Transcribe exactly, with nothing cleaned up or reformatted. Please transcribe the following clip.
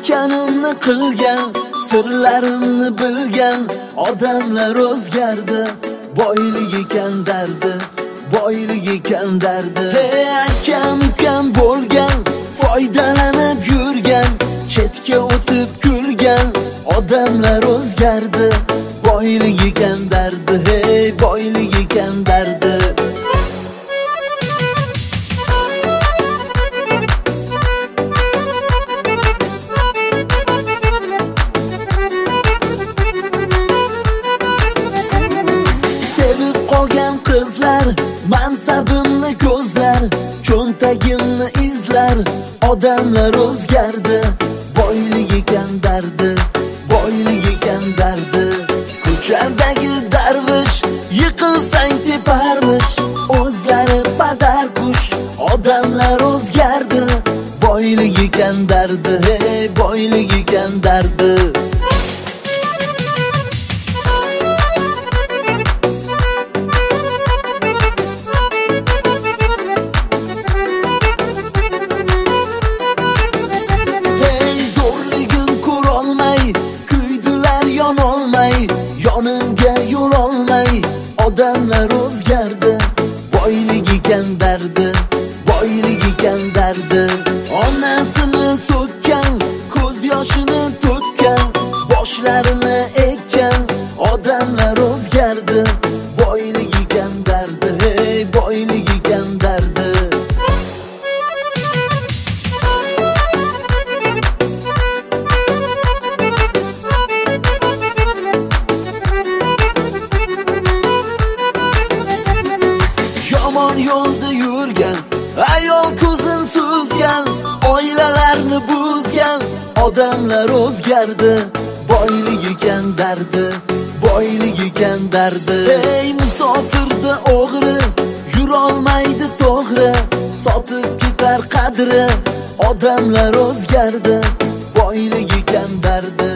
aytganimni qilgan, sirlarimni bilgan odamlar o'zgardi. Boylik ekan dardi, boylik ekan dardi. Hey, akam ukam bo'lgan, foydalanib yurgan, chetga o'tib kulgan odamlar o'zgardi. Boylik ekan dardi, hey, boylik ekan dardi. Sevib qolgan qizlar mansabimni ko'zlar, cho'ntagimni izlar, odamlar o'zgardi. Boylik ekan dardi, boylik ekan dardi. Ko'chadagi darvish yiqilsang teparmish, o'zlari padarkush, odamlar o'zgardi. Boylik ekan dardi, hey, boylik ekan dardi. Yonimga yo'l olmay odamlar o'zgardi. Boylik ekan dardi, boylik ekan dardi. Onasini so'kkan, ko'z yoshini to'kkan, boshlarini ekkan odamlar o'zgardi. Boylik ekan dardi, hey, boylik ekan dardi. Yomon yo'lda yurgan, ayol ko'zin suzgan, oilalarni buzgan odamlar o'zgardi. Boylik ekan dardi, boylik ekan dardi. Ey, musofirda o'g'ri, yurolmaydi to'g'ri, sotib ketar qadri, odamlar o'zgardi. Boylik ekan dardi.